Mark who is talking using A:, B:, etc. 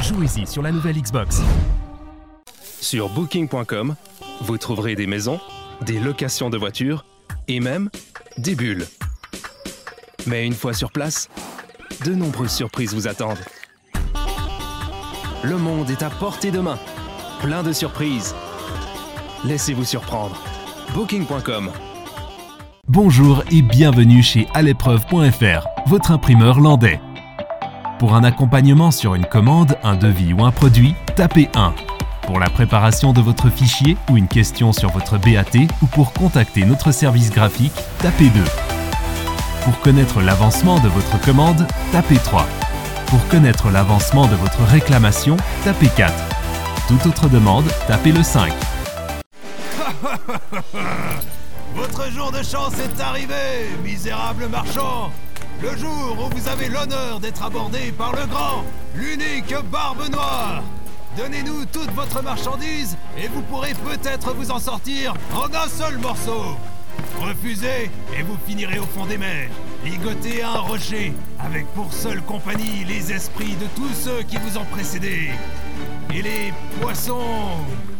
A: Jouez-y sur la nouvelle Xbox.
B: Sur Booking.com, vous trouverez des maisons, des locations de voitures et même des bulles. Mais une fois sur place, de nombreuses surprises vous attendent. Le monde est à portée de main, plein de surprises. Laissez-vous surprendre. Booking.com.
A: Bonjour et bienvenue chez Alepreuve.fr, votre imprimeur landais. Pour un accompagnement sur une commande, un devis ou un produit, tapez 1. Pour la préparation de votre fichier ou une question sur votre BAT ou pour contacter notre service graphique, tapez 2. Pour connaître l'avancement de votre commande, tapez 3. Pour connaître l'avancement de votre réclamation, tapez 4. Toute autre demande, tapez le 5.
C: Votre jour de chance est arrivé, misérable marchand. Le jour où vous avez l'honneur d'être abordé par le grand, l'unique Barbe Noire. Donnez-nous toute votre marchandise et vous pourrez peut-être vous en sortir en un seul morceau. Refusez et vous finirez au fond des mers, ligoté à un rocher, avec pour seule compagnie les esprits de tous ceux qui vous ont précédé. Et les poissons